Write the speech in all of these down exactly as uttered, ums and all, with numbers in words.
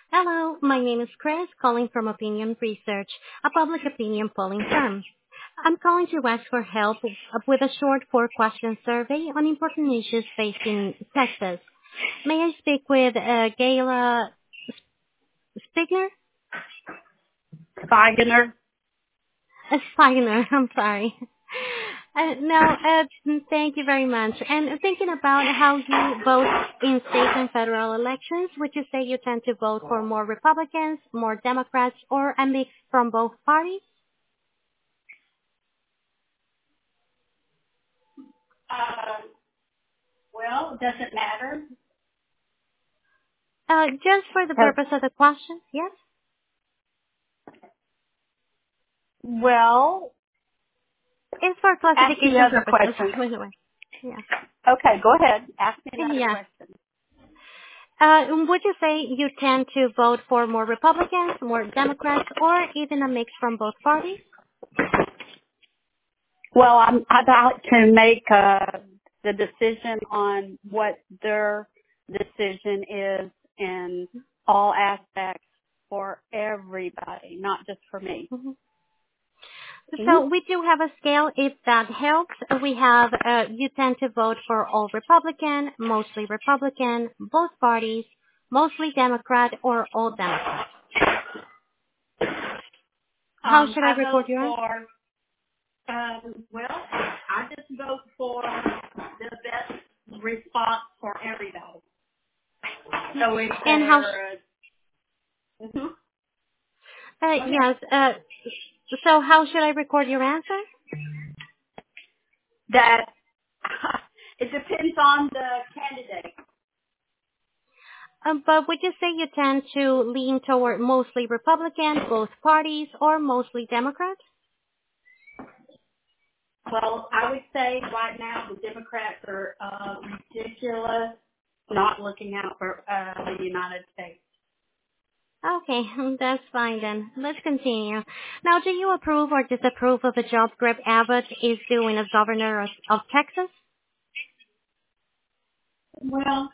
Hello, my name is Chris, calling from Opinion Research, a public opinion polling firm. I'm calling to ask for help with a short four-question survey on important issues facing Texas. May I speak with uh, Gayla Spigner? Wagner. Uh, Spigner, I'm sorry. Uh, no, uh, thank you very much. And thinking about how you vote in state and federal elections, would you say you tend to vote for more Republicans, more Democrats, or a mix from both parties? Uh, well, does it matter? Uh, just for the Uh, purpose of the question, yes? well, It's for ask me classification other purposes, questions. by the way. Yeah. Okay, go ahead. Ask me another Yeah. question. Uh, would you say you tend to vote for more Republicans, more Democrats, or even a mix from both parties? Well, I'm about to make uh, the decision on what their decision is in all aspects for everybody, not just for me. Mhm. Hmm? So we do have a scale if that helps. We have, uh, you tend to vote for all Republican, mostly Republican, both parties, mostly Democrat, or all Democrat. How Um, should I I vote record your answer? for, um, well, I just vote for the best response for everybody. So if And how, sh- they're, uh, mhm. uh, Go ahead. yes, uh, so how should I record your answer? That it depends on the candidate. Um, but would you say you tend to lean toward mostly Republican, both parties, or mostly Democrat? Well, I would say right now the Democrats are uh, ridiculous, not looking out for uh, the United States. Okay, that's fine then. Let's continue. Now, do you approve or disapprove of the job Greg Abbott is doing as governor of, of Texas? Well,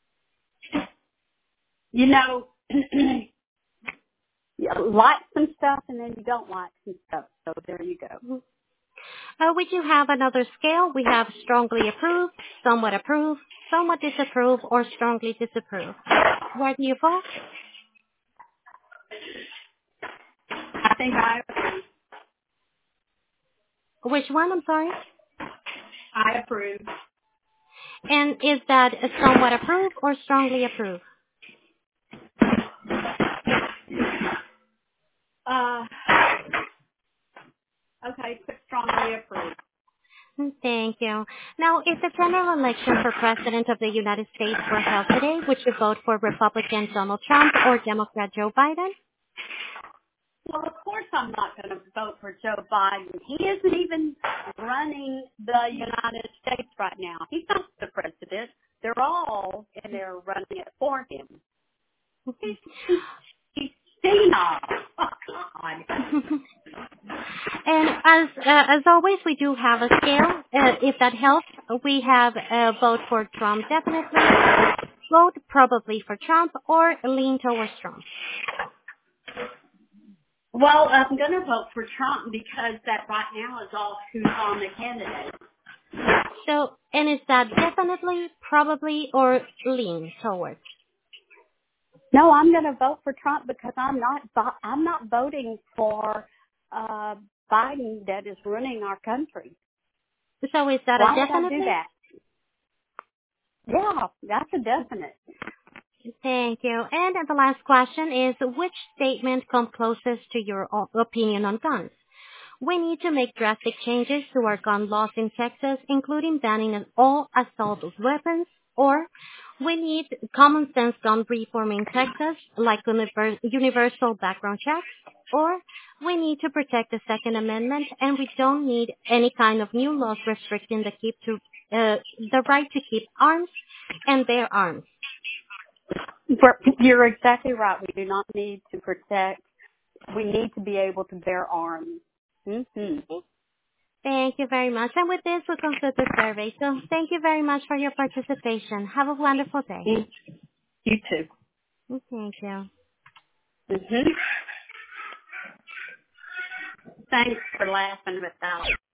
you know, you like some stuff and then you don't like some stuff. So there you go. Mhm. Uh, we do have another scale. We have strongly approve, somewhat approve, somewhat disapprove, or strongly disapprove. Where do you fall? I think I Which one? I'm sorry. I approve. And is that a somewhat approve or strongly approve? Uh, okay, strongly approve. Thank you. Now, if the general election for President of the United States were held today, would you vote for Republican Donald Trump or Democrat Joe Biden? Well, of course I'm not going to vote for Joe Biden. He isn't even running the United States right now. He's not the president. They're all in there running it for him. He's, he's, he's senile. Oh, God. And as uh, as always, we do have a scale. Uh, if that helps, we have a vote for Trump definitely, vote probably for Trump, or lean towards Trump. Well, I'm going to vote for Trump because that right now is all who's on the candidate. So, and is that definitely, probably, or lean towards? No, I'm going to vote for Trump because I'm not vo- I'm not voting for uh Biden that is running our country. So is that a Why would I do definitely? that? Yeah, that's a definite. Thank you. And the last question is, which statement comes closest to your o- opinion on guns? We need to make drastic changes to our gun laws in Texas, including banning all assault weapons, or we need common sense gun reform in Texas, like univer- universal background checks, or we need to protect the Second Amendment, and we don't need any kind of new laws restricting the keep to uh, the right to keep arms and bear arms. For- You're exactly right. We do not need to protect. We need to be able to bear arms. Mm-hmm. Thank you very much. And with this, we conclude the survey. So thank you very much for your participation. Have a wonderful day. You too. Thank you. Mm-hmm. Thanks for laughing with that.